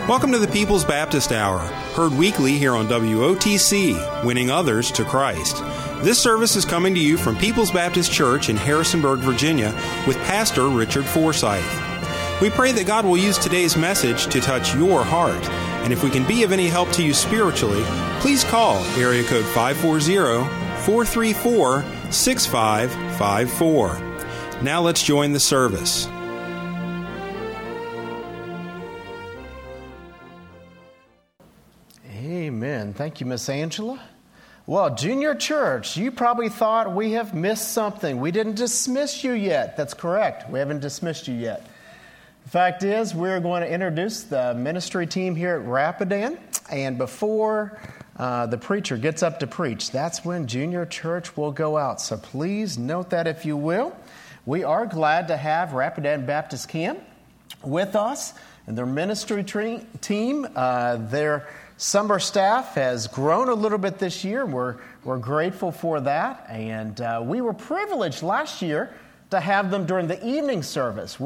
Welcome to the People's Baptist Hour, heard weekly here on WOTC, winning others to Christ. This service is coming to you from People's Baptist Church in Harrisonburg, Virginia, with Pastor Richard Forsyth. We pray that God will use today's message to touch your heart. And if we can be of any help to you spiritually, please call area code 540-434-6554. Now let's join the service. Amen. Thank you, Miss Angela. Well, Junior Church, you probably thought we have missed something. We didn't dismiss you yet. That's correct. We haven't dismissed you yet. The fact is, we're going to introduce the ministry team here at Rapidan. And before the preacher gets up to preach, that's when Junior Church will go out. So please note that if you will. We are glad to have Rapidan Baptist Camp with us and their ministry team. Their summer staff has grown a little bit this year. We're grateful for that. And we were privileged last year to have them during the evening service.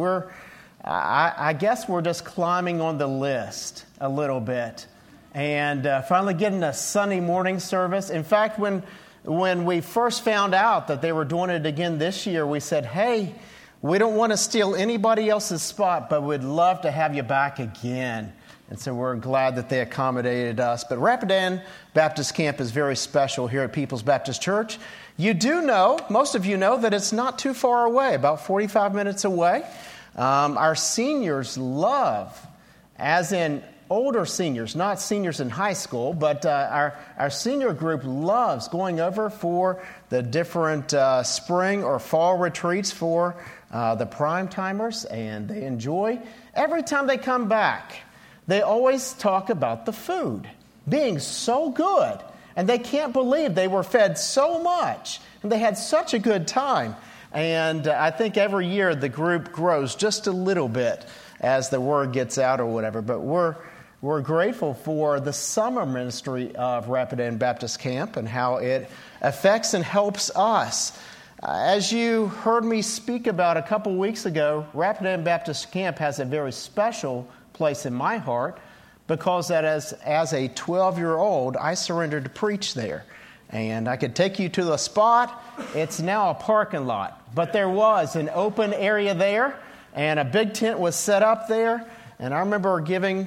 I guess we're just climbing on the list a little bit. And finally getting a Sunday morning service. In fact, when we first found out that they were doing it again this year, we said, hey, we don't want to steal anybody else's spot, but we'd love to have you back again. And so we're glad that they accommodated us. But Rapidan Baptist Camp is very special here at People's Baptist Church. You do know, most of you know, that it's not too far away, about 45 minutes away. Our seniors love, as in older seniors, not seniors in high school, but our senior group loves going over for the different spring or fall retreats for the prime timers, and they enjoy. Every time they come back, they always talk about the food being so good, and they can't believe they were fed so much, and they had such a good time. And I think every year the group grows just a little bit as the word gets out or whatever. But we're grateful for the summer ministry of Rapidan Baptist Camp and how it affects and helps us. As you heard me speak about a couple weeks ago, Rapidan Baptist Camp has a very special place in my heart because that as a 12-year-old, I surrendered to preach there. And I could take you to the spot. It's now a parking lot. But there was an open area there, and a big tent was set up there. And I remember giving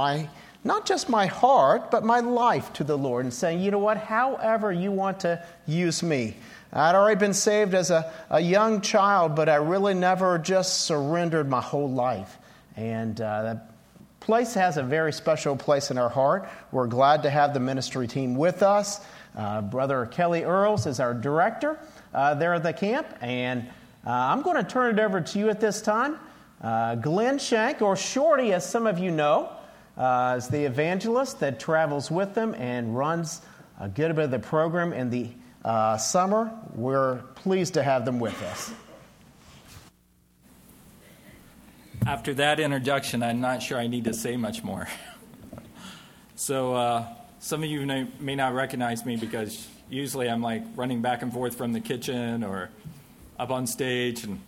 not just my heart, but my life to the Lord and saying, you know what, however you want to use me. I'd already been saved as a young child, but I really never just surrendered my whole life. And that place has a very special place in our heart. We're glad to have the ministry team with us. Brother Kelly Earls is our director there at the camp. And I'm going to turn it over to you at this time. Glenn Shank, or Shorty, as some of you know, is the evangelist that travels with them and runs a good bit of the program in the summer. We're pleased to have them with us. After that introduction, I'm not sure I need to say much more. So some of you may not recognize me because usually I'm like running back and forth from the kitchen or up on stage, and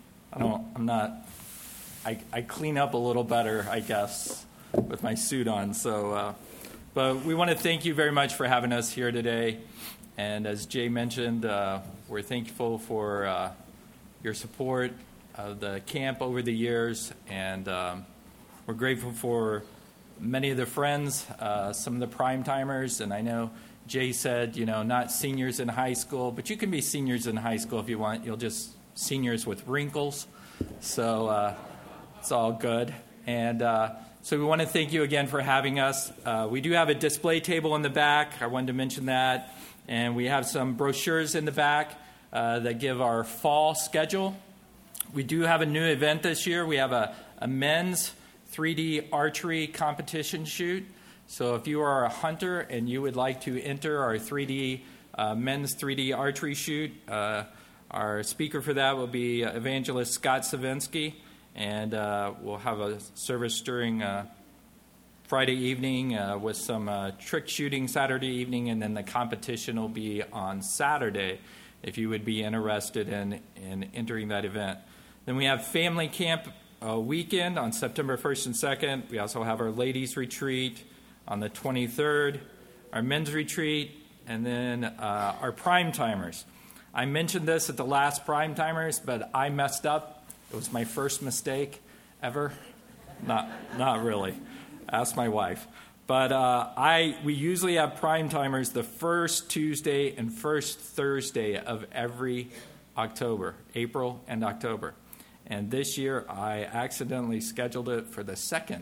I clean up a little better, I guess, with my suit on. So, but we want to thank you very much for having us here today. And as Jay mentioned, we're thankful for your support of the camp over the years, and we're grateful for many of the friends, some of the prime timers, and I know Jay said, not seniors in high school, but you can be seniors in high school if you want. You'll just seniors with wrinkles, so it's all good. And so we want to thank you again for having us. We do have a display table in the back. I wanted to mention that. And we have some brochures in the back that give our fall schedule. We do have a new event this year. We have a men's 3D archery competition shoot. So if you are a hunter and you would like to enter our men's 3D archery shoot, our speaker for that will be evangelist Scott Savinsky. And we'll have a service during Friday evening with some trick shooting Saturday evening, and then the competition will be on Saturday if you would be interested in entering that event. Then we have family camp weekend on September 1st and 2nd. We also have our ladies' retreat on the 23rd, our men's retreat, and then our prime timers. I mentioned this at the last prime timers, but I messed up. It was my first mistake ever. Not really. Ask my wife. But we usually have prime timers the first Tuesday and first Thursday of every October, April and October. And this year I accidentally scheduled it for the second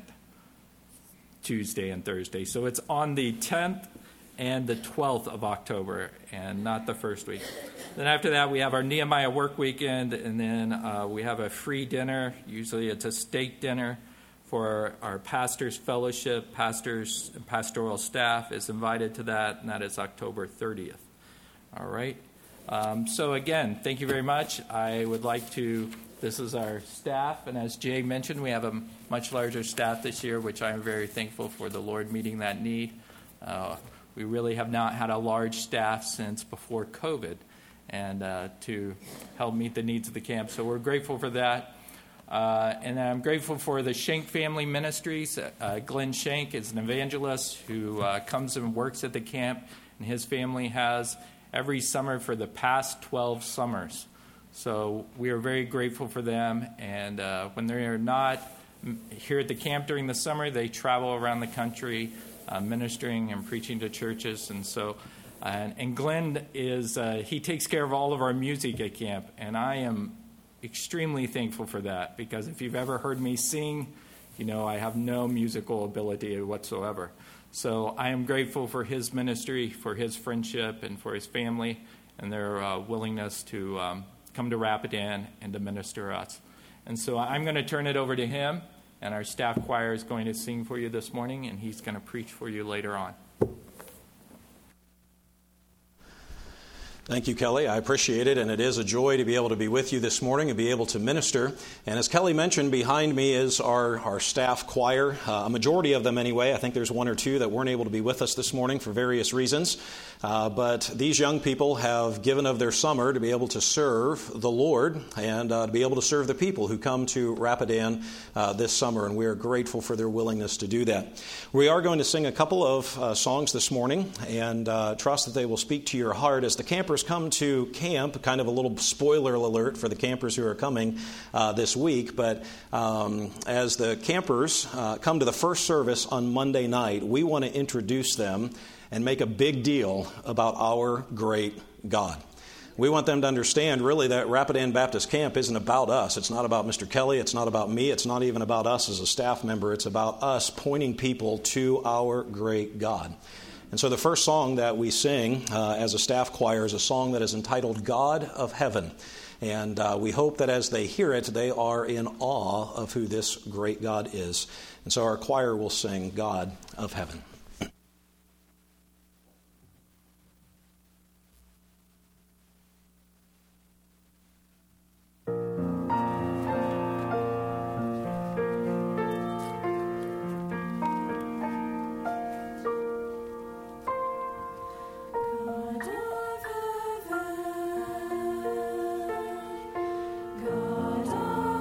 Tuesday and Thursday. So it's on the 10th and the 12th of October, and not the first week. Then after that, we have our Nehemiah work weekend, and then we have a free dinner. Usually it's a steak dinner for our pastors' fellowship. Pastors and pastoral staff is invited to that, and that is October 30th. All right. So again, thank you very much. I would like to, this is our staff, and as Jay mentioned, we have a much larger staff this year, which I'm very thankful for the Lord meeting that need. We really have not had a large staff since before COVID, and to help meet the needs of the camp. So we're grateful for that. And I'm grateful for the Shank Family Ministries. Glenn Shank is an evangelist who comes and works at the camp, and his family has every summer for the past 12 summers. So we are very grateful for them. And when they are not here at the camp during the summer, they travel around the country ministering and preaching to churches. And so, and Glenn is, he takes care of all of our music at camp. And I am extremely thankful for that, because if you've ever heard me sing, you know I have no musical ability whatsoever. So I am grateful for his ministry, for his friendship, and for his family, and their willingness to come to Rapidan and to minister to us. And so I'm going to turn it over to him, and our staff choir is going to sing for you this morning, and he's going to preach for you later on. Thank you, Kelly. I appreciate it, and it is a joy to be able to be with you this morning and be able to minister. And as Kelly mentioned, behind me is our staff choir, a majority of them anyway. I think there's one or two that weren't able to be with us this morning for various reasons. But these young people have given of their summer to be able to serve the Lord and to be able to serve the people who come to Rapidan this summer, and we are grateful for their willingness to do that. We are going to sing a couple of songs this morning, and trust that they will speak to your heart as the campers come to camp. Kind of a little spoiler alert for the campers who are coming this week, but as the campers come to the first service on Monday night, we want to introduce them and make a big deal about our great God. We want them to understand, really, that Rapidan Baptist Camp isn't about us. It's not about Mr. Kelly. It's not about me. It's not even about us as a staff member. It's about us pointing people to our great God. And so the first song that we sing as a staff choir is a song that is entitled God of Heaven. And we hope that as they hear it, they are in awe of who this great God is. And so our choir will sing God of Heaven.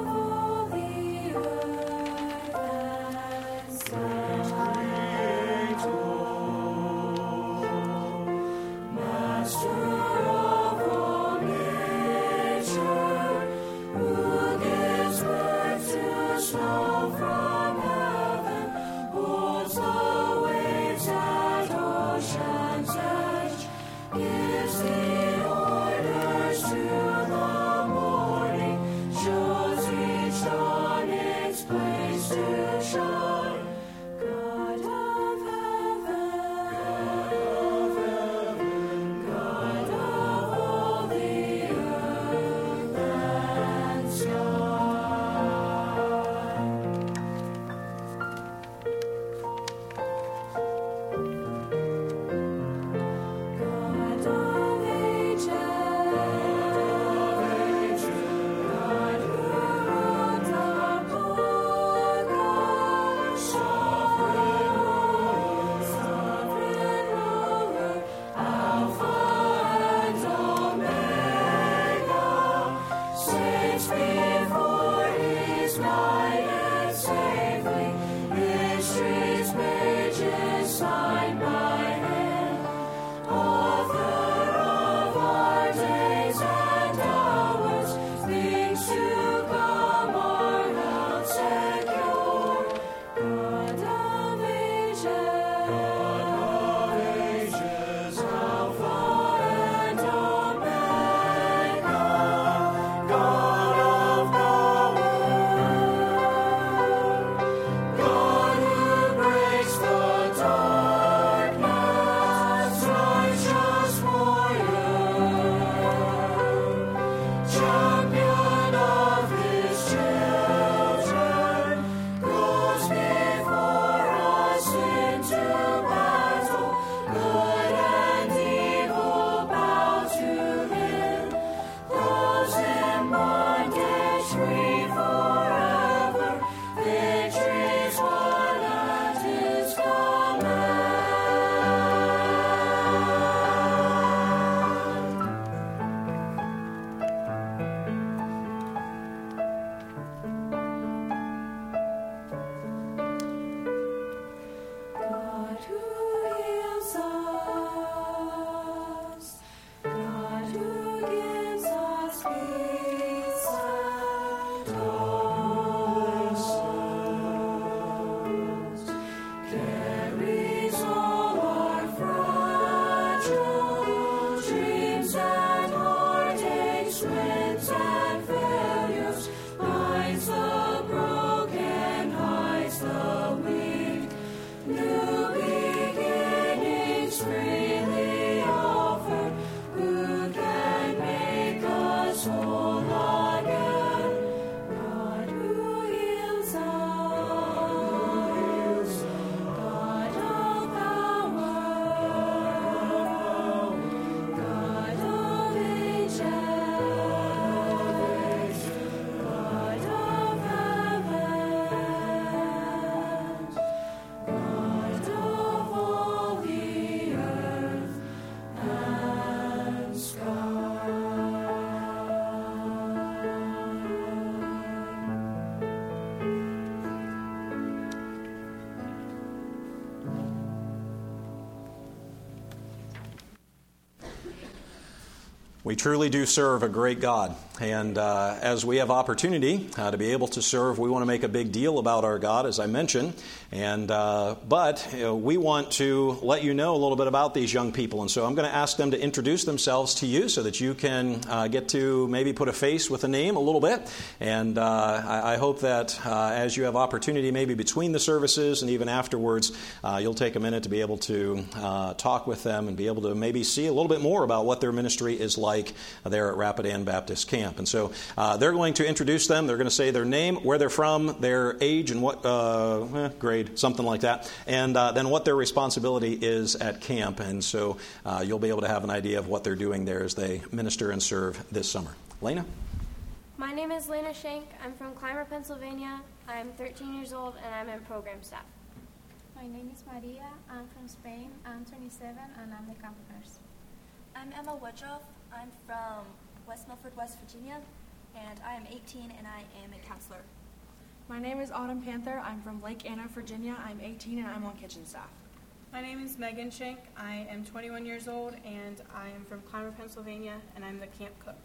Such We truly do serve a great God. And as we have opportunity to be able to serve, we want to make a big deal about our God, as I mentioned. But we want to let you know a little bit about these young people. And so I'm going to ask them to introduce themselves to you so that you can get to maybe put a face with a name a little bit. And I hope that as you have opportunity, maybe between the services and even afterwards, you'll take a minute to be able to talk with them and be able to maybe see a little bit more about what their ministry is like there at Rapidan Baptist Camp. And so they're going to introduce them. They're going to say their name, where they're from, their age, and what grade, something like that, and then what their responsibility is at camp. And so you'll be able to have an idea of what they're doing there as they minister and serve this summer. Lena? My name is Lena Shank. I'm from Clymer, Pennsylvania. I'm 13 years old, and I'm in program staff. My name is Maria. I'm from Spain. I'm 27, and I'm the camp nurse. I'm Emma Woodruff. I'm from West Milford, West Virginia, and I am 18, and I am a counselor. My name is Autumn Panther. I'm from Lake Anna, Virginia. I'm 18, and I'm on kitchen staff. My name is Megan Shank. I am 21 years old, and I am from Clymer, Pennsylvania, and I'm the camp cook.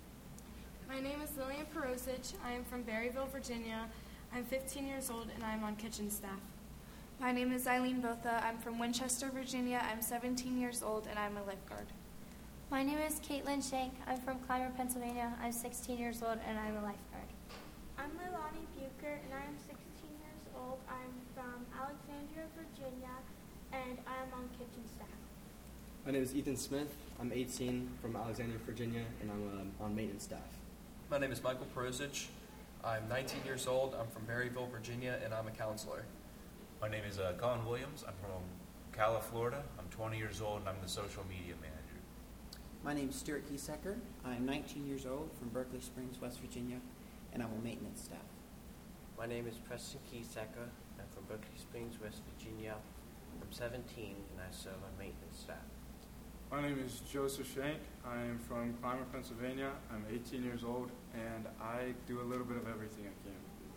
My name is Lillian Perosic. I am from Berryville, Virginia. I'm 15 years old, and I'm on kitchen staff. My name is Eileen Botha. I'm from Winchester, Virginia. I'm 17 years old, and I'm a lifeguard. My name is Caitlin Shank. I'm from Clymer, Pennsylvania. I'm 16 years old, and I'm a lifeguard. I'm Milani Bucher, and I'm 16 years old. I'm from Alexandria, Virginia, and I'm on kitchen staff. My name is Ethan Smith. I'm 18, from Alexandria, Virginia, and I'm on maintenance staff. My name is Michael Perosic. I'm 19 years old. I'm from Berryville, Virginia, and I'm a counselor. My name is Colin Williams. I'm from Ocala, Florida. I'm 20 years old, and I'm the social media manager. My name is Stuart Kiesecker. I'm 19 years old, from Berkeley Springs, West Virginia, and I'm on maintenance staff. My name is Preston Kiesecker. I'm from Berkeley Springs, West Virginia. I'm 17, and I serve on maintenance staff. My name is Joseph Shank. I am from Clymer, Pennsylvania. I'm 18 years old, and I do a little bit of everything I can.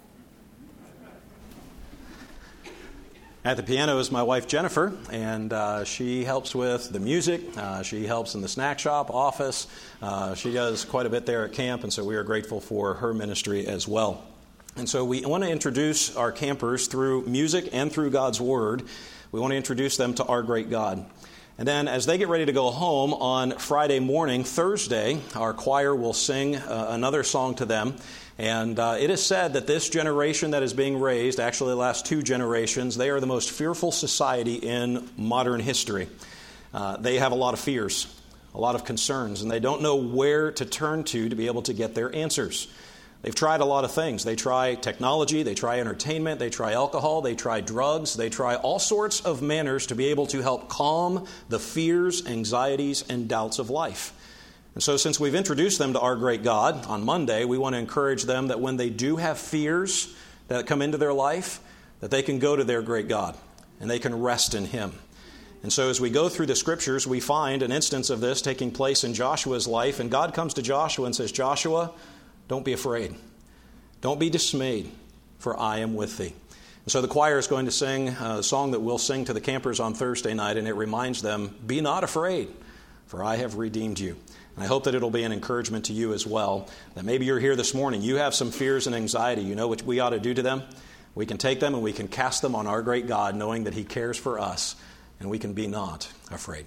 At the piano is my wife, Jennifer, and she helps with the music. She helps in the snack shop, office. She does quite a bit there at camp, and so we are grateful for her ministry as well. And so we want to introduce our campers through music and through God's Word. We want to introduce them to our great God. And then as they get ready to go home on Friday morning, Thursday, our choir will sing another song to them. And it is said that this generation that is being raised, actually the last two generations, they are the most fearful society in modern history. They have a lot of fears, a lot of concerns, and they don't know where to turn to be able to get their answers. They've tried a lot of things. They try technology, they try entertainment, they try alcohol, they try drugs, they try all sorts of manners to be able to help calm the fears, anxieties, and doubts of life. And so since we've introduced them to our great God on Monday, we want to encourage them that when they do have fears that come into their life, that they can go to their great God and they can rest in Him. And so as we go through the Scriptures, we find an instance of this taking place in Joshua's life. And God comes to Joshua and says, Joshua, don't be afraid. Don't be dismayed, for I am with thee. And so the choir is going to sing a song that we'll sing to the campers on Thursday night, and it reminds them, be not afraid, for I have redeemed you. And I hope that it'll be an encouragement to you as well, that maybe you're here this morning, you have some fears and anxiety. You know what we ought to do to them? We can take them and we can cast them on our great God, knowing that He cares for us, and we can be not afraid.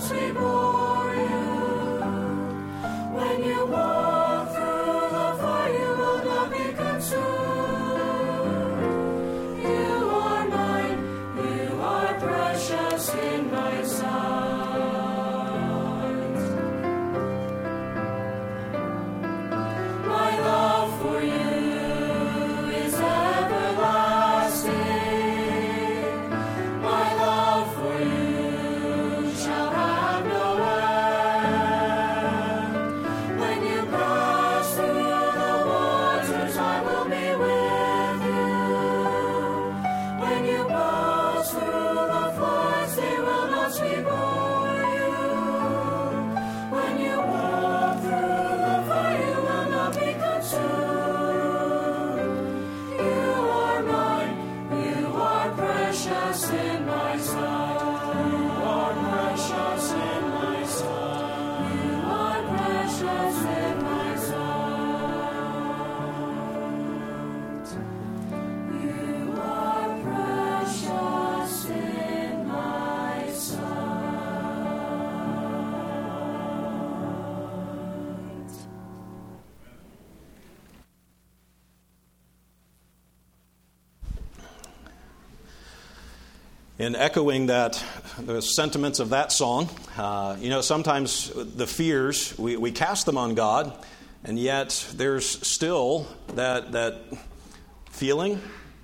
In echoing the sentiments of that song, sometimes the fears, we cast them on God, and yet there's still that feeling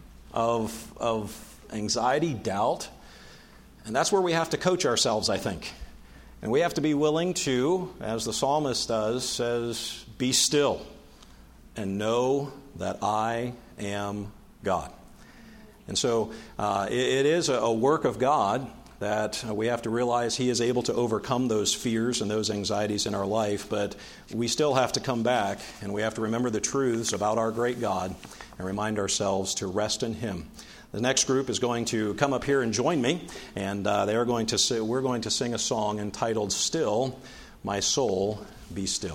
of anxiety, doubt, and that's where we have to coach ourselves, I think. And we have to be willing to, as the psalmist does, says, be still and know that I am God. And so it is a work of God that we have to realize He is able to overcome those fears and those anxieties in our life, but we still have to come back and we have to remember the truths about our great God and remind ourselves to rest in Him. The next group is going to come up here and join me, and we're going to sing a song entitled, Still, My Soul, Be Still.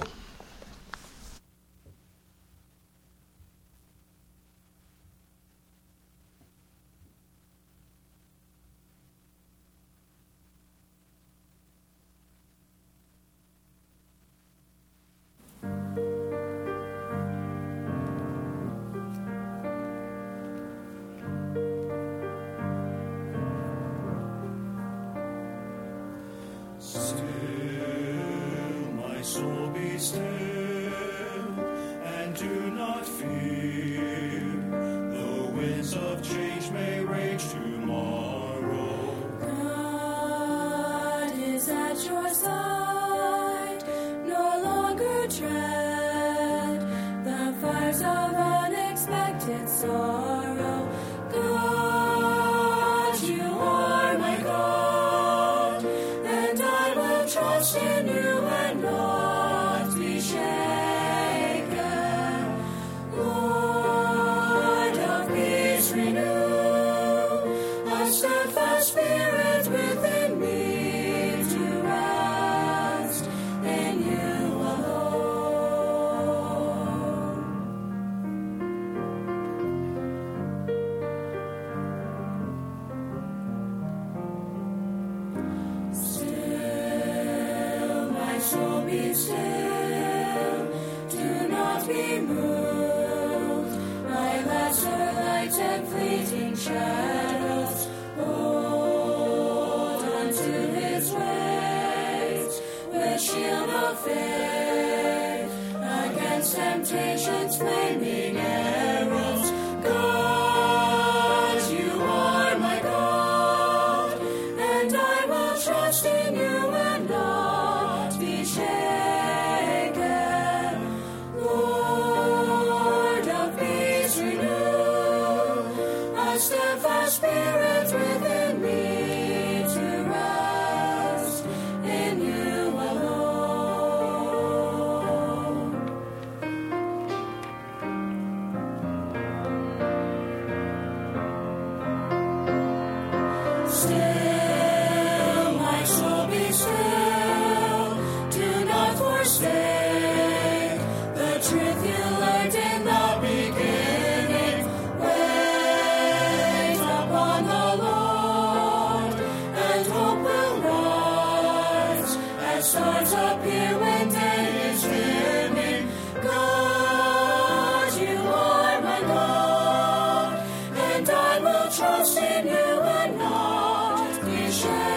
stars appear when day is dimming. God, you are my God, and I will trust in you and not be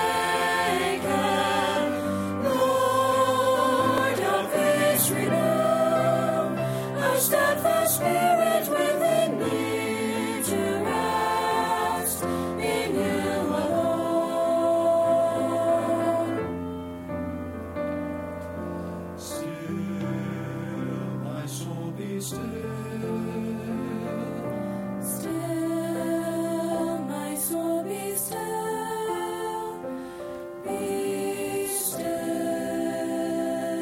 shaken. Lord of this renew a steadfast spirit within me to rest in you alone. Still, my soul be still. Still, my soul be still. Be still.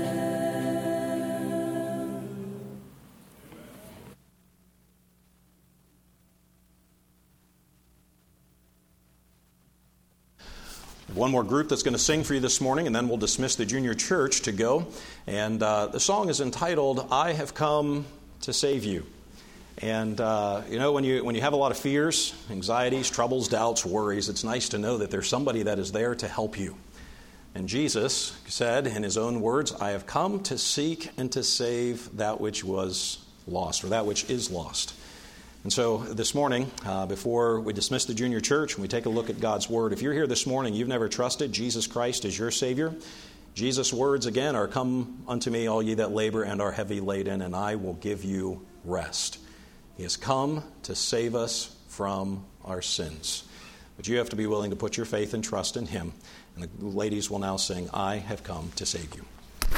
One more group that's going to sing for you this morning, and then we'll dismiss the junior church to go. And the song is entitled, I Have Come to Save You. And, when you have a lot of fears, anxieties, troubles, doubts, worries, it's nice to know that there's somebody that is there to help you. And Jesus said in his own words, I have come to seek and to save that which was lost, or that which is lost. And so this morning, before we dismiss the junior church and we take a look at God's Word, if you're here this morning, you've never trusted Jesus Christ as your Savior, Jesus' words again are, come unto me, all ye that labor and are heavy laden, and I will give you rest. He has come to save us from our sins. But you have to be willing to put your faith and trust in Him. And the ladies will now sing, I have come to save you.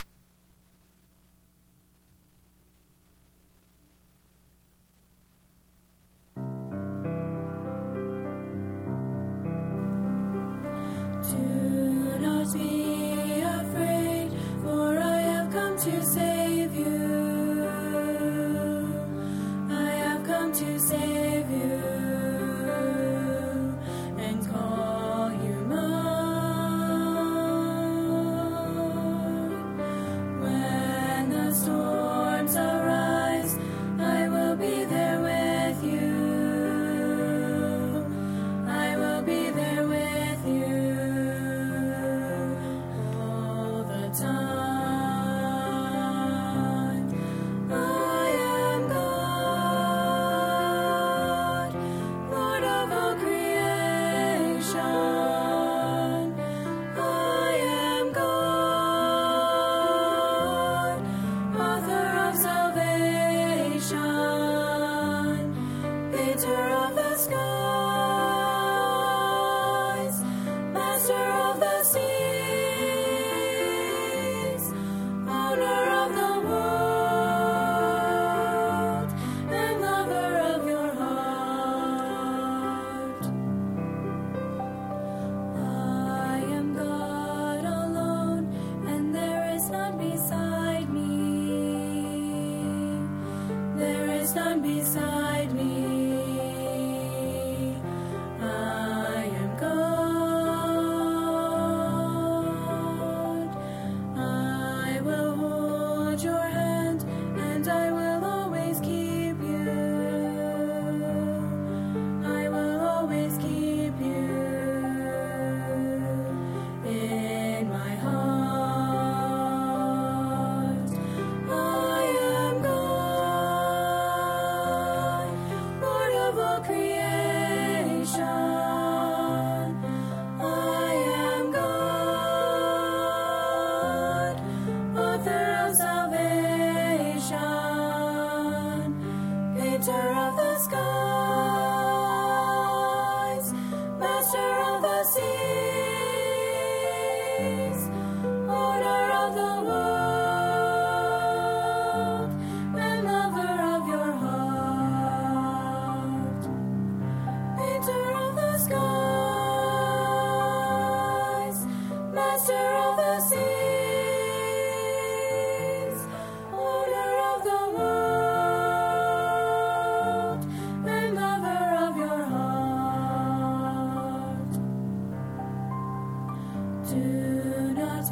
Do not be afraid, for I have come to save you. I have come to save you and call you mine. When the storms arise, I will be there with you. I will be there with you. All the time. I am God, Lord of all creation. I am God, author of salvation, painter of the skies, master of the seas, owner of the world, and lover of your heart. I am God alone, and there is none beside me. There is none beside me. I am God. I will hold your hand, and I will always keep you. I will always keep you in my heart. I am God, Lord of all creation. I am God, author of salvation, painter of the skies, master of the seas, owner of the world, and lover of your heart. Painter of the skies, master of the seas, owner of the world, and lover of your heart. Do not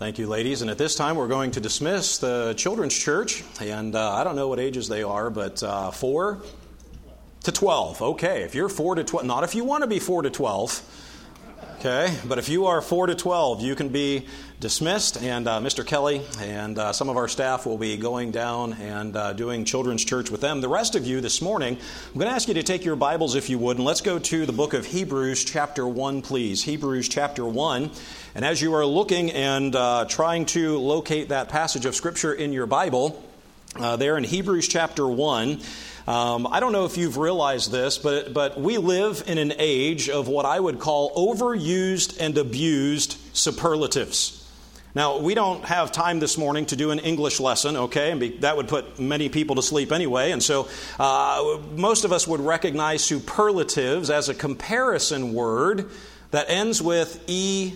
Thank you, ladies. And at this time, we're going to dismiss the children's church. And I don't know what ages they are, but 4 to 12. Okay, if you're 4 to 12, not if you want to be 4 to 12. Okay, but if you are 4 to 12, you can be dismissed, and Mr. Kelly and some of our staff will be going down and doing children's church with them. The rest of you this morning, I'm going to ask you to take your Bibles, if you would, and let's go to the book of Hebrews chapter 1, please. Hebrews chapter 1. And as you are looking and trying to locate that passage of Scripture in your Bible, there in Hebrews chapter 1, I don't know if you've realized this, but we live in an age of what I would call overused and abused superlatives. Now, we don't have time this morning to do an English lesson, okay? And that would put many people to sleep anyway. And so most of us would recognize superlatives as a comparison word that ends with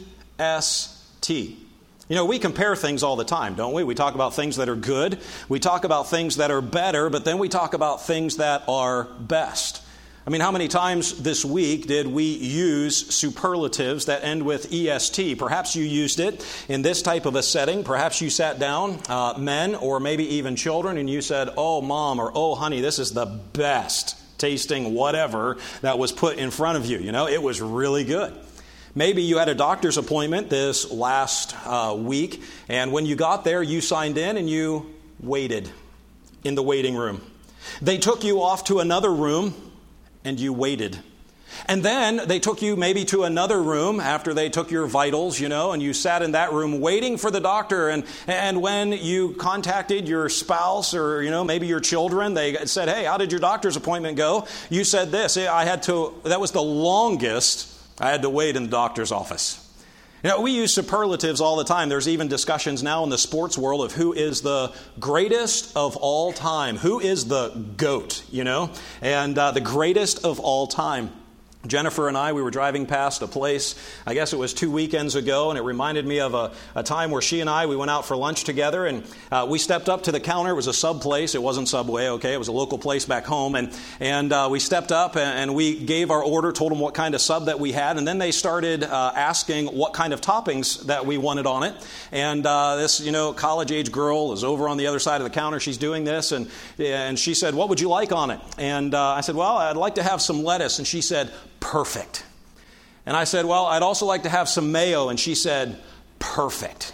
E-S-T. You know, we compare things all the time, don't we? We talk about things that are good. We talk about things that are better, but then we talk about things that are best. I mean, how many times this week did we use superlatives that end with EST? Perhaps you used it in this type of a setting. Perhaps you sat down, men or maybe even children, and you said, "Oh, Mom," or "Oh, honey, this is the best tasting whatever that was put in front of you." You know, it was really good. Maybe you had a doctor's appointment this last week, and when you got there, you signed in and you waited in the waiting room. They took you off to another room, and you waited. And then they took you maybe to another room after they took your vitals, you know, and you sat in that room waiting for the doctor. And when you contacted your spouse or, you know, maybe your children, they said, "Hey, how did your doctor's appointment go?" You said this, that was the longest I had to wait in the doctor's office. You know, we use superlatives all the time. There's even discussions now in the sports world of who is the greatest of all time. Who is the GOAT, you know? And the greatest of all time. Jennifer and I, we were driving past a place, I guess it was 2 weekends ago, and it reminded me of a time where she and I, we went out for lunch together, and we stepped up to the counter. It was a sub place. It wasn't Subway, okay? It was a local place back home, and we stepped up, and we gave our order, told them what kind of sub that we had, and then they started asking what kind of toppings that we wanted on it. And this, you know, college-age girl is over on the other side of the counter. She's doing this, and she said, "What would you like on it?" And I said, "Well, I'd like to have some lettuce." And she said, "Perfect." And I said, "Well, I'd also like to have some mayo." And she said, "Perfect."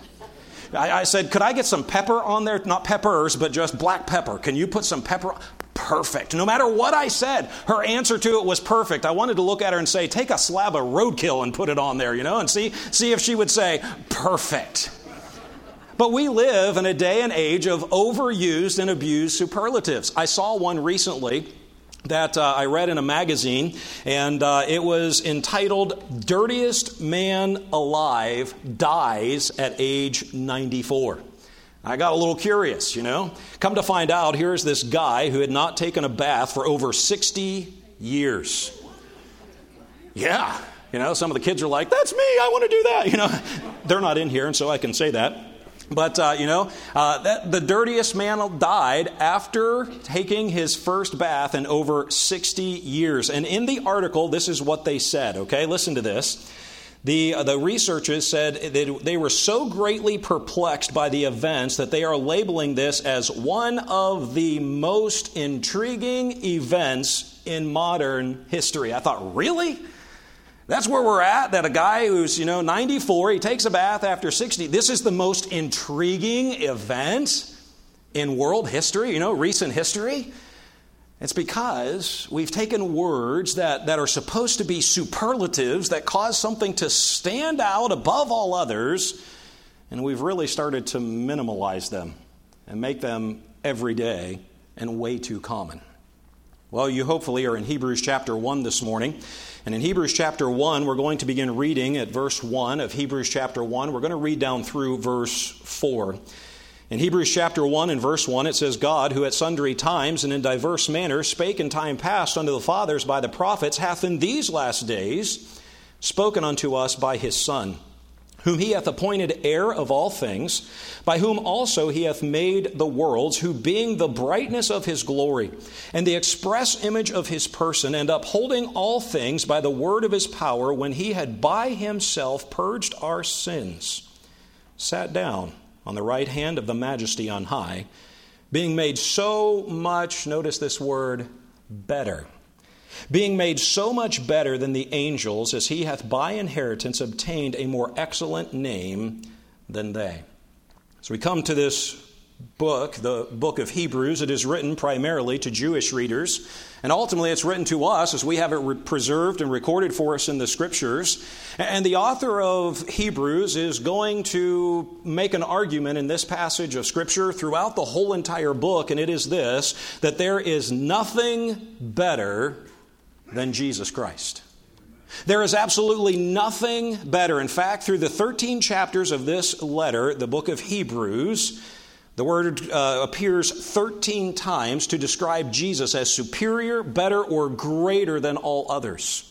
I said, "Could I get some pepper on there?" Not peppers, but just black pepper. Can you put some pepper on? Perfect. No matter what I said, her answer to it was perfect. I wanted to look at her and say, "Take a slab of roadkill and put it on there, you know, and see if she would say, perfect." But we live in a day and age of overused and abused superlatives. I saw one recently that I read in a magazine, and it was entitled, "Dirtiest Man Alive Dies at Age 94. I got a little curious, you know. Come to find out, here's this guy who had not taken a bath for over 60 years. Yeah, you know, some of the kids are like, "That's me, I want to do that." You know, they're not in here, and so I can say that. But, the dirtiest man died after taking his first bath in over 60 years. And in the article, this is what they said, okay? Listen to this. The researchers said that they were so greatly perplexed by the events that they are labeling this as one of the most intriguing events in modern history. I thought, really? That's where we're at, that a guy who's, 94, he takes a bath after 60. This is the most intriguing event in world history, recent history. It's because we've taken words that are supposed to be superlatives that cause something to stand out above all others, and we've really started to minimalize them and make them everyday and way too common. Well, you hopefully are in Hebrews chapter 1 this morning. And in Hebrews chapter 1, we're going to begin reading at verse 1 of Hebrews chapter 1. We're going to read down through verse 4. In Hebrews chapter 1 and verse 1, it says, "God, who at sundry times and in diverse manners spake in time past unto the fathers by the prophets, hath in these last days spoken unto us by his Son, whom he hath appointed heir of all things, by whom also he hath made the worlds, who being the brightness of his glory, and the express image of his person, and upholding all things by the word of his power, when he had by himself purged our sins, sat down on the right hand of the Majesty on high, being made so much, notice this word, better. Being made so much better than the angels, as he hath by inheritance obtained a more excellent name than they. So we come to this book, the book of Hebrews. It is written primarily to Jewish readers, and ultimately it's written to us as we have it preserved and recorded for us in the Scriptures. And the author of Hebrews is going to make an argument in this passage of Scripture throughout the whole entire book, and it is this, that there is nothing better than Jesus Christ. There is absolutely nothing better. In fact, through the 13 chapters of this letter, the book of Hebrews, the word appears 13 times to describe Jesus as superior, better, or greater than all others.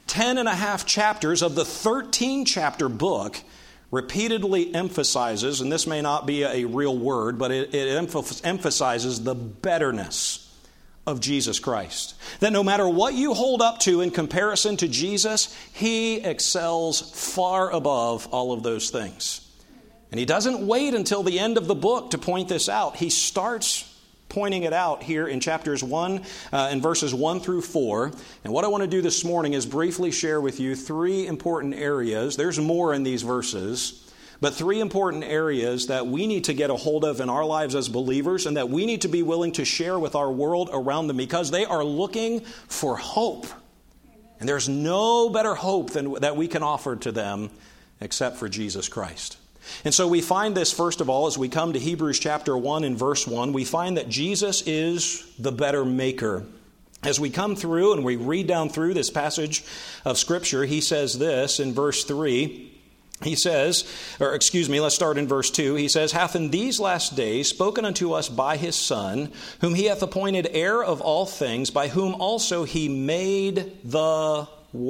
10.5 chapters of the 13-chapter book repeatedly emphasizes, and this may not be a real word, but it emphasizes the betterness of Jesus Christ. That no matter what you hold up to in comparison to Jesus, he excels far above all of those things. And he doesn't wait until the end of the book to point this out. He starts pointing it out here in chapters 1 and verses 1 through 4. And what I want to do this morning is briefly share with you 3 important areas. There's more in these verses, but 3 important areas that we need to get a hold of in our lives as believers and that we need to be willing to share with our world around them because they are looking for hope. And there's no better hope than that we can offer to them except for Jesus Christ. And so we find this, first of all, as we come to Hebrews chapter 1 and verse 1, we find that Jesus is the better maker. As we come through and we read down through this passage of Scripture, he says this in verse 3. He says, let's start in verse 2. He says, hath in these last days spoken unto us by his Son, whom he hath appointed heir of all things, by whom also he made the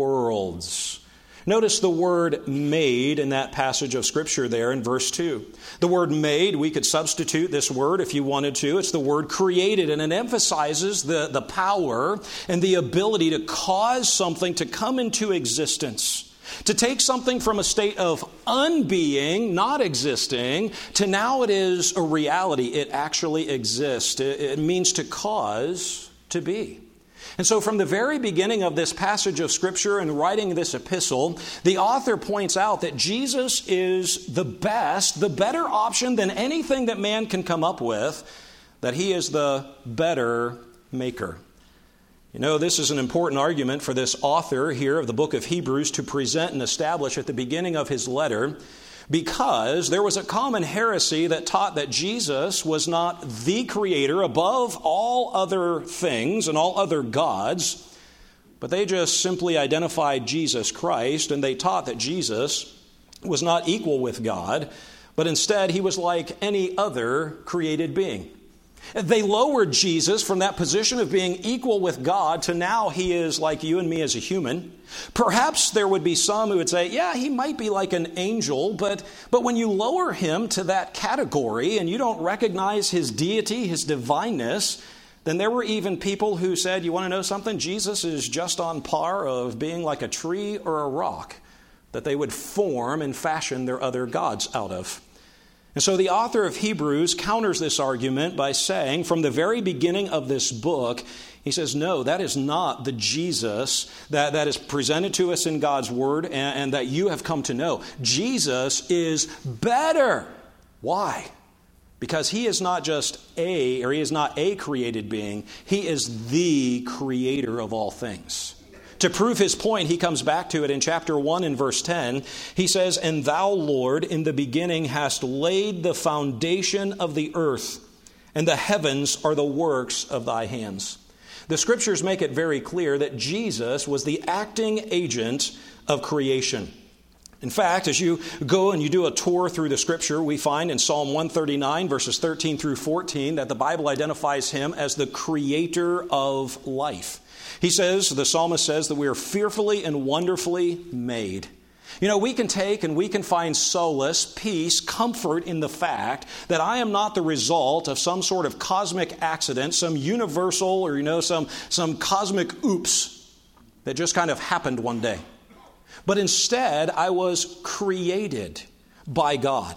worlds. Notice the word made in that passage of Scripture there in verse 2. The word made, we could substitute this word if you wanted to. It's the word created, and it emphasizes the power and the ability to cause something to come into existence. To take something from a state of unbeing, not existing, to now it is a reality. It actually exists. It means to cause to be. And so from the very beginning of this passage of Scripture and writing this epistle, the author points out that Jesus is the best, the better option than anything that man can come up with, that he is the better maker. You know, this is an important argument for this author here of the book of Hebrews to present and establish at the beginning of his letter, because there was a common heresy that taught that Jesus was not the creator above all other things and all other gods, but they just simply identified Jesus Christ, and they taught that Jesus was not equal with God, but instead he was like any other created being. They lowered Jesus from that position of being equal with God to now he is like you and me as a human. Perhaps there would be some who would say, yeah, he might be like an angel, but when you lower him to that category and you don't recognize his deity, his divineness, then there were even people who said, you want to know something? Jesus is just on par of being like a tree or a rock that they would form and fashion their other gods out of. And so the author of Hebrews counters this argument by saying, from the very beginning of this book, he says, no, that is not the Jesus that is presented to us in God's Word and that you have come to know. Jesus is better. Why? Because he is not just he is not a created being. He is the creator of all things. To prove his point, he comes back to it in chapter 1 and verse 10. He says, and thou, Lord, in the beginning hast laid the foundation of the earth, and the heavens are the works of thy hands. The Scriptures make it very clear that Jesus was the acting agent of creation. In fact, as you go and you do a tour through the Scripture, we find in Psalm 139, verses 13 through 14, that the Bible identifies him as the creator of life. He says, the psalmist says, that we are fearfully and wonderfully made. You know, we can take and we can find solace, peace, comfort in the fact that I am not the result of some sort of cosmic accident, some universal or, some cosmic oops that just kind of happened one day. But instead, I was created by God.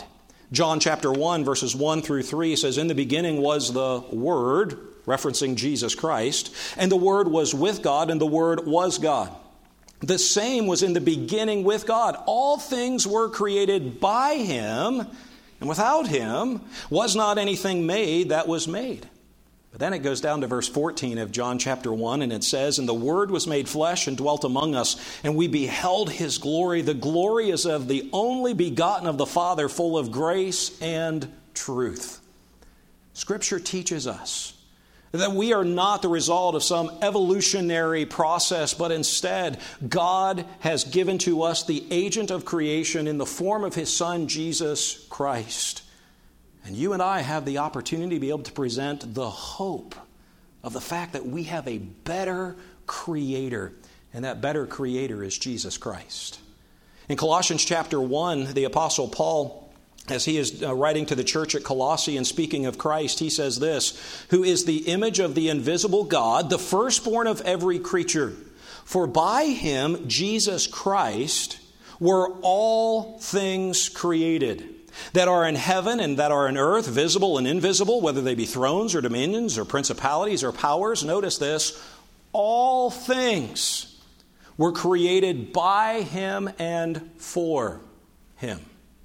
John chapter 1, verses 1 through 3 says, "In the beginning was the Word," referencing Jesus Christ, "and the Word was with God, and the Word was God. The same was in the beginning with God. All things were created by Him, and without Him was not anything made that was made." But then it goes down to verse 14 of John chapter 1, and it says, "And the Word was made flesh and dwelt among us, and we beheld His glory. The glory is of the only begotten of the Father, full of grace and truth." Scripture teaches us that we are not the result of some evolutionary process, but instead God has given to us the agent of creation in the form of His Son, Jesus Christ. And you and I have the opportunity to be able to present the hope of the fact that we have a better Creator, and that better Creator is Jesus Christ. In Colossians chapter 1, the Apostle Paul, as he is writing to the church at Colossae and speaking of Christ, he says this, "Who is the image of the invisible God, the firstborn of every creature. For by Him, Jesus Christ, were all things created, that are in heaven and that are in earth, visible and invisible, whether they be thrones or dominions or principalities or powers." Notice this, all things were created by Him and for Him.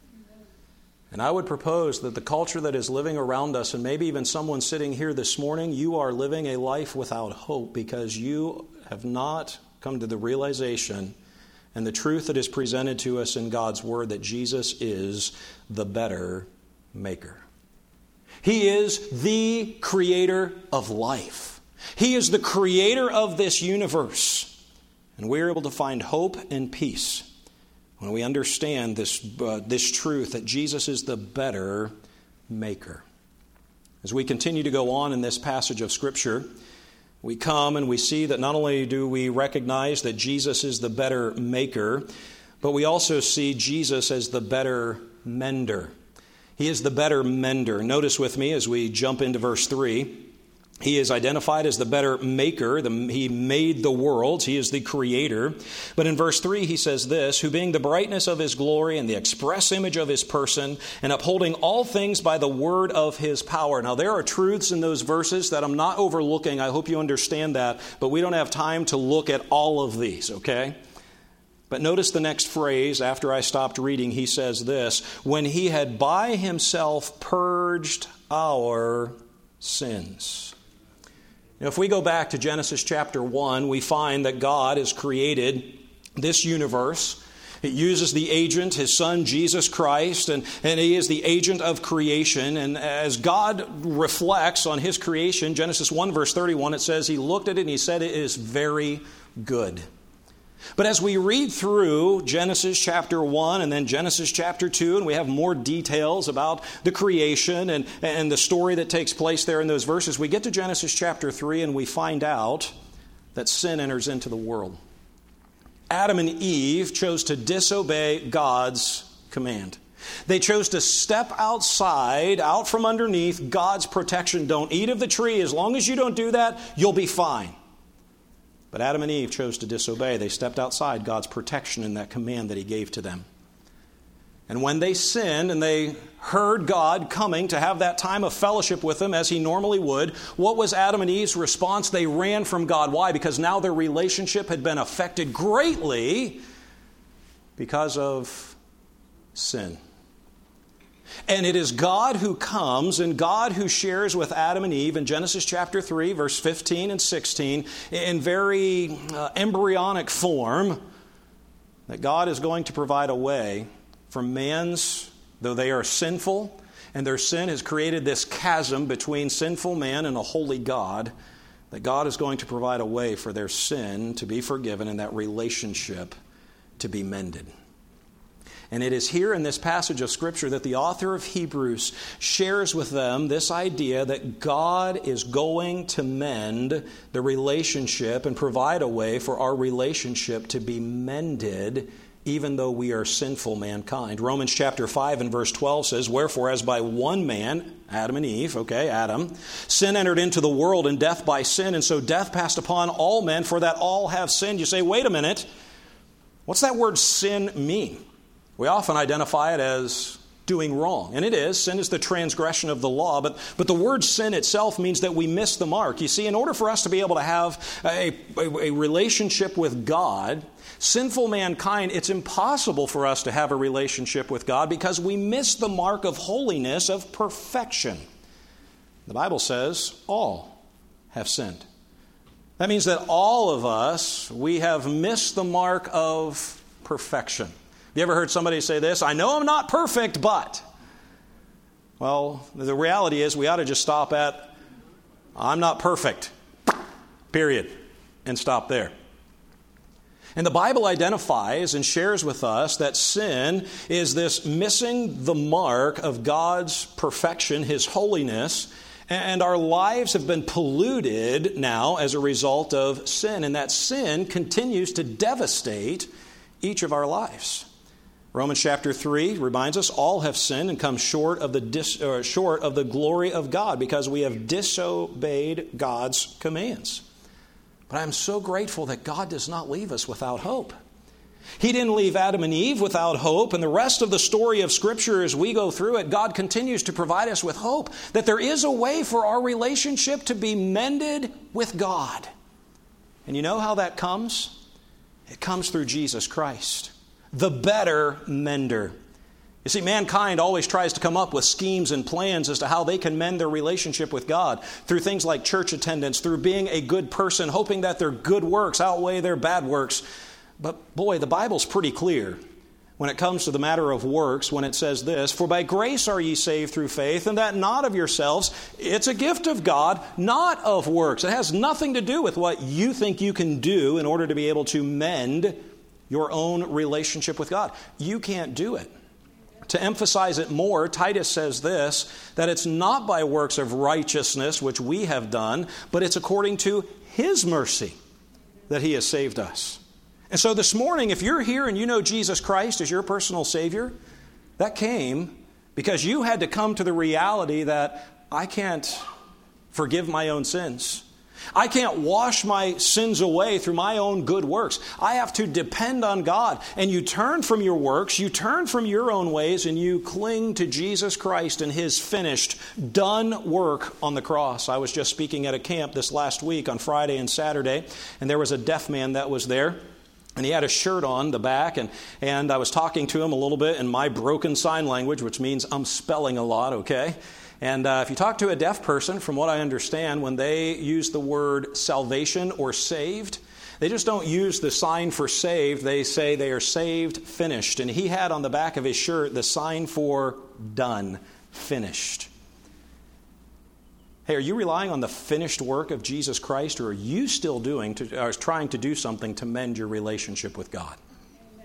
And I would propose that the culture that is living around us, and maybe even someone sitting here this morning, you are living a life without hope because you have not come to the realization and the truth that is presented to us in God's Word that Jesus is the better maker. He is the creator of life. He is the creator of this universe. And we are able to find hope and peace when we understand this truth that Jesus is the better maker. As we continue to go on in this passage of Scripture, we come and we see that not only do we recognize that Jesus is the better maker, but we also see Jesus as the better mender. He is the better mender. Notice with me as we jump into verse 3. He is identified as the better maker. He made the worlds. He is the creator. But in verse 3 he says this, "Who being the brightness of His glory and the express image of His person, and upholding all things by the word of His power." Now there are truths in those verses that I'm not overlooking. I hope you understand that. But we don't have time to look at all of these, okay? But notice the next phrase after I stopped reading. He says this, "When He had by Himself purged our sins." Now, if we go back to Genesis chapter 1, we find that God has created this universe. It uses the agent, His Son, Jesus Christ, and He is the agent of creation. And as God reflects on His creation, Genesis 1 verse 31, it says He looked at it and He said, "It is very good." But as we read through Genesis chapter 1 and then Genesis chapter 2, and we have more details about the creation and the story that takes place there in those verses, we get to Genesis chapter 3 and we find out that sin enters into the world. Adam and Eve chose to disobey God's command. They chose to step outside, out from underneath God's protection. Don't eat of the tree. As long as you don't do that, you'll be fine. But Adam and Eve chose to disobey. They stepped outside God's protection in that command that He gave to them. And when they sinned and they heard God coming to have that time of fellowship with them as He normally would, what was Adam and Eve's response? They ran from God. Why? Because now their relationship had been affected greatly because of sin. And it is God who comes and God who shares with Adam and Eve in Genesis chapter 3, verse 15 and 16, in very embryonic form, that God is going to provide a way for man's, though they are sinful, and their sin has created this chasm between sinful man and a holy God, that God is going to provide a way for their sin to be forgiven and that relationship to be mended. And it is here in this passage of Scripture that the author of Hebrews shares with them this idea that God is going to mend the relationship and provide a way for our relationship to be mended even though we are sinful mankind. Romans chapter 5 and verse 12 says, "Wherefore as by one man," Adam and Eve, Adam, "sin entered into the world, and death by sin, and so death passed upon all men, for that all have sinned." You say, wait a minute, what's that word sin mean? We often identify it as doing wrong. And it is. Sin is the transgression of the law. But the word sin itself means that we miss the mark. You see, in order for us to be able to have a relationship with God, sinful mankind, it's impossible for us to have a relationship with God because we miss the mark of holiness, of perfection. The Bible says all have sinned. That means that all of us, we have missed the mark of perfection. Have you ever heard somebody say this? I know I'm not perfect, but. Well, the reality is we ought to just stop at, I'm not perfect, period, and stop there. And the Bible identifies and shares with us that sin is this missing the mark of God's perfection, His holiness, and our lives have been polluted now as a result of sin, and that sin continues to devastate each of our lives. Romans chapter 3 reminds us all have sinned and come short of the glory of God because we have disobeyed God's commands. But I'm so grateful that God does not leave us without hope. He didn't leave Adam and Eve without hope, and the rest of the story of Scripture as we go through it, God continues to provide us with hope that there is a way for our relationship to be mended with God. And you know how that comes? It comes through Jesus Christ, the better mender. You see, mankind always tries to come up with schemes and plans as to how they can mend their relationship with God through things like church attendance, through being a good person, hoping that their good works outweigh their bad works. But boy, the Bible's pretty clear when it comes to the matter of works when it says this, for by grace are ye saved through faith, and that not of yourselves. It's a gift of God, not of works. It has nothing to do with what you think you can do in order to be able to mend your own relationship with God. You can't do it. To emphasize it more, Titus says this, that it's not by works of righteousness which we have done, but it's according to His mercy that He has saved us. And so this morning, if you're here and you know Jesus Christ as your personal Savior, that came because you had to come to the reality that I can't forgive my own sins. I can't wash my sins away through my own good works. I have to depend on God. And you turn from your works, you turn from your own ways, and you cling to Jesus Christ and His finished, done work on the cross. I was just speaking at a camp this last week on Friday and Saturday, and there was a deaf man that was there. And he had a shirt on the back, and I was talking to him a little bit in my broken sign language, which means I'm spelling a lot, okay? And if you talk to a deaf person, from what I understand, when they use the word salvation or saved, they just don't use the sign for saved. They say they are saved, finished. And he had on the back of his shirt the sign for done, finished. Hey, are you relying on the finished work of Jesus Christ, or are you still trying to do something to mend your relationship with God? Amen.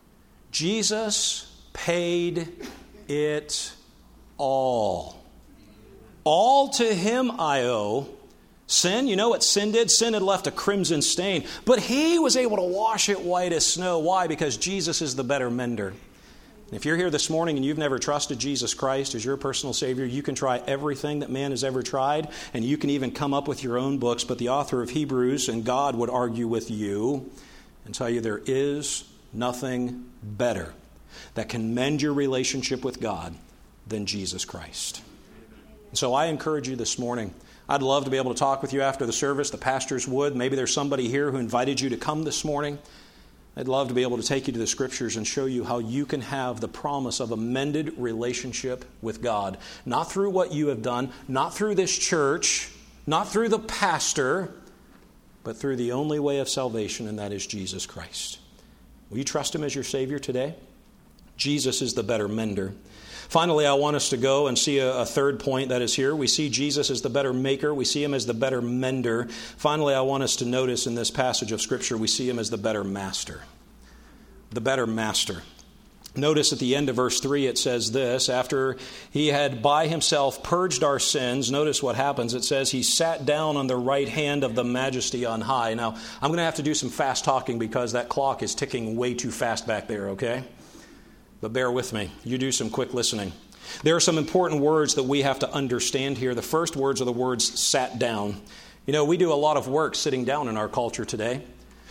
Jesus paid it all. All to Him I owe. Sin, you know what sin did? Sin had left a crimson stain, but He was able to wash it white as snow. Why? Because Jesus is the better mender. If you're here this morning and you've never trusted Jesus Christ as your personal Savior, you can try everything that man has ever tried, and you can even come up with your own books, but the author of Hebrews and God would argue with you and tell you there is nothing better that can mend your relationship with God than Jesus Christ. And so I encourage you this morning, I'd love to be able to talk with you after the service. The pastors would. Maybe there's somebody here who invited you to come this morning. I'd love to be able to take you to the Scriptures and show you how you can have the promise of a mended relationship with God. Not through what you have done, not through this church, not through the pastor, but through the only way of salvation, and that is Jesus Christ. Will you trust Him as your Savior today? Jesus is the better mender. Finally, I want us to go and see a third point that is here. We see Jesus as the better maker. We see Him as the better mender. Finally, I want us to notice in this passage of Scripture, we see Him as the better master. The better master. Notice at the end of verse 3 it says this, after He had by Himself purged our sins, notice what happens. It says He sat down on the right hand of the Majesty on high. Now, I'm going to have to do some fast talking because that clock is ticking way too fast back there, okay? But bear with me. You do some quick listening. There are some important words that we have to understand here. The first words are the words sat down. You know, we do a lot of work sitting down in our culture today.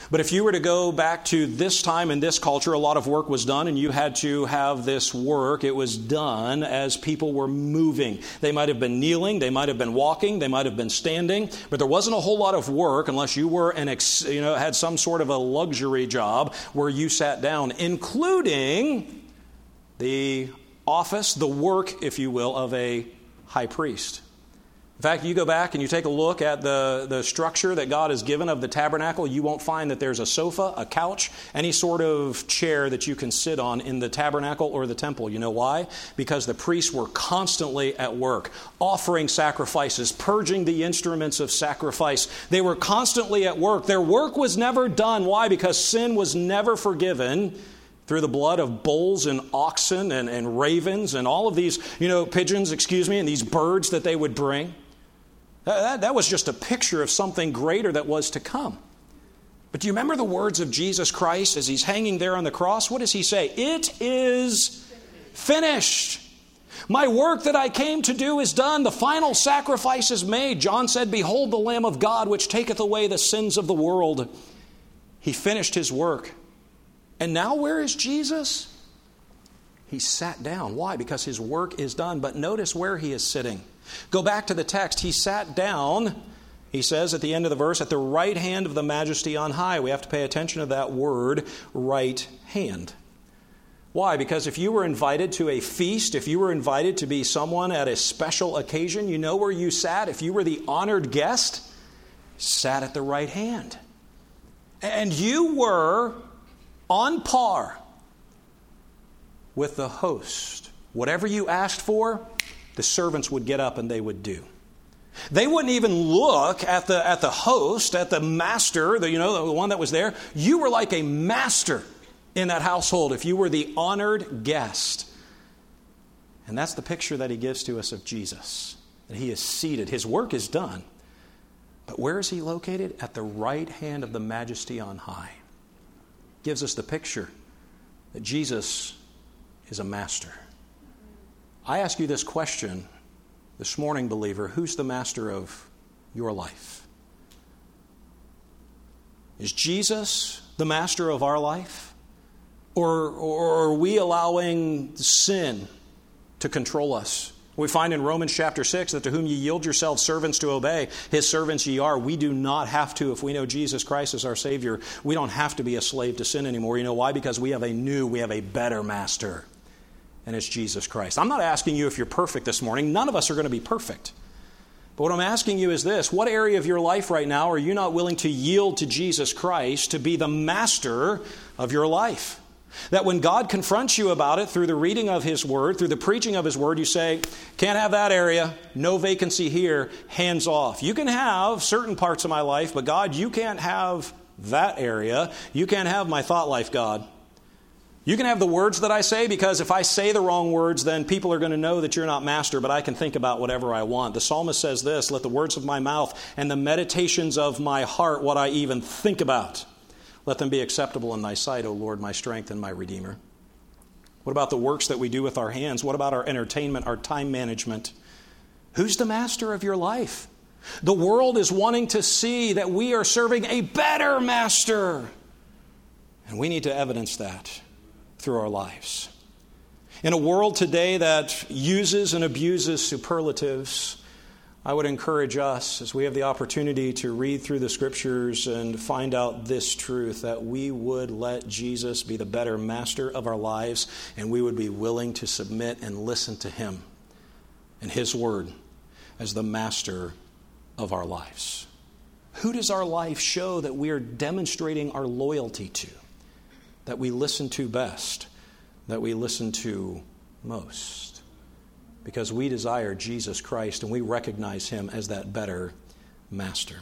But if you were to go back to this time in this culture, a lot of work was done, and you had to have this work. It was done as people were moving. They might have been kneeling, they might have been walking, they might have been standing, but there wasn't a whole lot of work unless you were had some sort of a luxury job where you sat down, including the office, the work, if you will, of a high priest. In fact, you go back and you take a look at the structure that God has given of the tabernacle, you won't find that there's a sofa, a couch, any sort of chair that you can sit on in the tabernacle or the temple. You know why? Because the priests were constantly at work, offering sacrifices, purging the instruments of sacrifice. They were constantly at work. Their work was never done. Why? Because sin was never forgiven through the blood of bulls and oxen and ravens and all of these, pigeons, and these birds that they would bring. That was just a picture of something greater that was to come. But do you remember the words of Jesus Christ as he's hanging there on the cross? What does he say? It is finished. My work that I came to do is done. The final sacrifice is made. John said, behold the Lamb of God, which taketh away the sins of the world. He finished his work. And now where is Jesus? He sat down. Why? Because his work is done. But notice where he is sitting. Go back to the text. He sat down, he says at the end of the verse, at the right hand of the Majesty on high. We have to pay attention to that word, right hand. Why? Because if you were invited to a feast, if you were invited to be someone at a special occasion, you know where you sat? If you were the honored guest, sat at the right hand. And you were on par with the host. Whatever you asked for, the servants would get up and they would do. They wouldn't even look at the host, at the master, the one that was there. You were like a master in that household if you were the honored guest. And that's the picture that he gives to us of Jesus. That he is seated. His work is done. But where is he located? At the right hand of the Majesty on high. Gives us the picture that Jesus is a master. I ask you this question this morning, believer. Who's the master of your life? Is Jesus the master of our life? Or are we allowing sin to control us? We find in Romans chapter 6 that to whom ye yield yourselves servants to obey, his servants ye are. We do not have to, if we know Jesus Christ as our Savior, we don't have to be a slave to sin anymore. You know why? Because we have a better master. And it's Jesus Christ. I'm not asking you if you're perfect this morning. None of us are going to be perfect. But what I'm asking you is this. What area of your life right now are you not willing to yield to Jesus Christ to be the master of your life? That when God confronts you about it through the reading of His Word, through the preaching of His Word, you say, can't have that area, no vacancy here, hands off. You can have certain parts of my life, but God, you can't have that area. You can't have my thought life, God. You can have the words that I say, because if I say the wrong words, then people are going to know that you're not master, but I can think about whatever I want. The psalmist says this, let the words of my mouth and the meditations of my heart, what I even think about, let them be acceptable in thy sight, O Lord, my strength and my Redeemer. What about the works that we do with our hands? What about our entertainment, our time management? Who's the master of your life? The world is wanting to see that we are serving a better master. And we need to evidence that through our lives. In a world today that uses and abuses superlatives, I would encourage us, as we have the opportunity to read through the Scriptures and find out this truth, that we would let Jesus be the better master of our lives, and we would be willing to submit and listen to Him and His Word as the master of our lives. Who does our life show that we are demonstrating our loyalty to? That we listen to best, that we listen to most. Because we desire Jesus Christ and we recognize Him as that better master.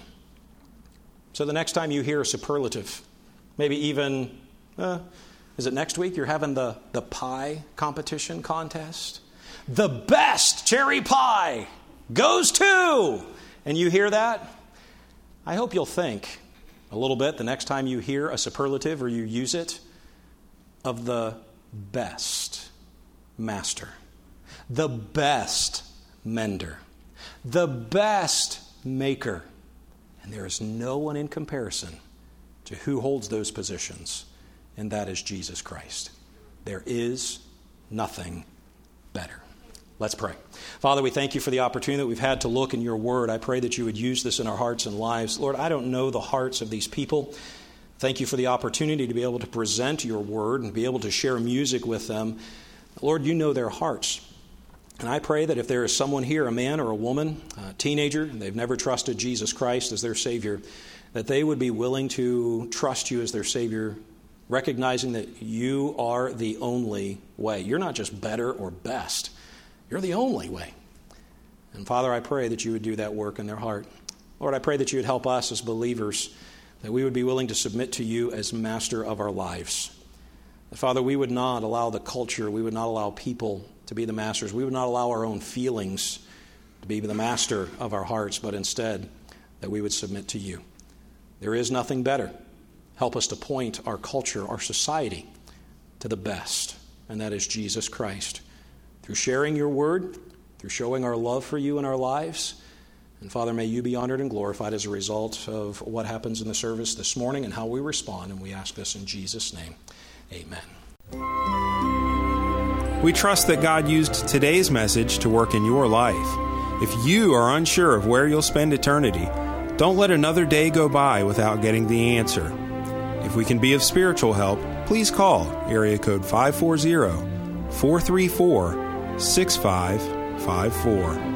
So the next time you hear a superlative, maybe even, is it next week you're having the pie competition contest? The best cherry pie goes to, and you hear that, I hope you'll think a little bit the next time you hear a superlative or you use it, of the best master, the best mender, the best maker. And there is no one in comparison to who holds those positions, and that is Jesus Christ. There is nothing better. Let's pray. Father, we thank you for the opportunity that we've had to look in your word. I pray that you would use this in our hearts and lives. Lord, I don't know the hearts of these people. Thank you for the opportunity to be able to present your word and be able to share music with them. Lord, you know their hearts. And I pray that if there is someone here, a man or a woman, a teenager, and they've never trusted Jesus Christ as their Savior, that they would be willing to trust you as their Savior, recognizing that you are the only way. You're not just better or best. You're the only way. And Father, I pray that you would do that work in their heart. Lord, I pray that you would help us as believers, that we would be willing to submit to you as master of our lives. That, Father, we would not allow the culture, we would not allow people to be the masters. We would not allow our own feelings to be the master of our hearts, but instead that we would submit to you. There is nothing better. Help us to point our culture, our society, to the best, and that is Jesus Christ. Through sharing your word, through showing our love for you in our lives. And Father, may you be honored and glorified as a result of what happens in the service this morning and how we respond. And we ask this in Jesus' name. Amen. We trust that God used today's message to work in your life. If you are unsure of where you'll spend eternity, don't let another day go by without getting the answer. If we can be of spiritual help, please call area code 540-434-6554.